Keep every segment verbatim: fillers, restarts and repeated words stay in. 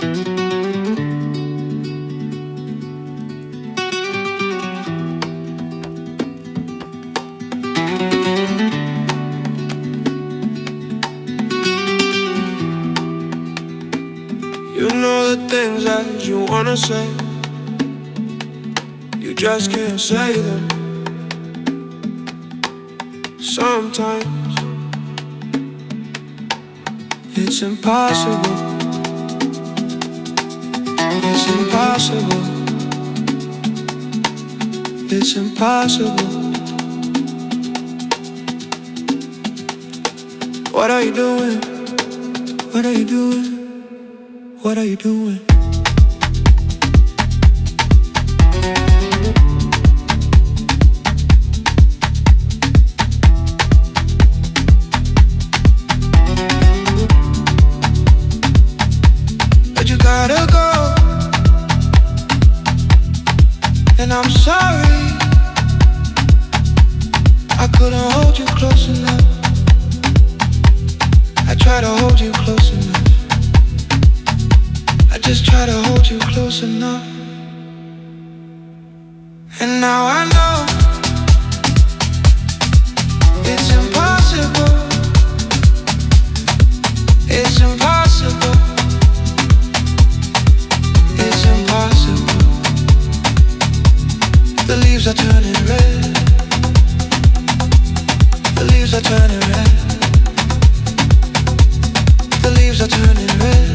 You know the things that you wanna say, you just can't say them. Sometimes it's impossible. It's impossible. It's impossible. What are you doing? What are you doing? What are you doing? But you gotta go, and I'm sorry I couldn't hold you close enough. I try to hold you close enough. I just try to hold you close enough. And now I know it's impossible. It's impossible. It's impossible. The leaves are turning red. The leaves are turning red. The leaves are turning red.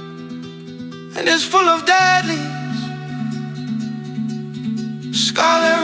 And it's full of dead leaves, scarlet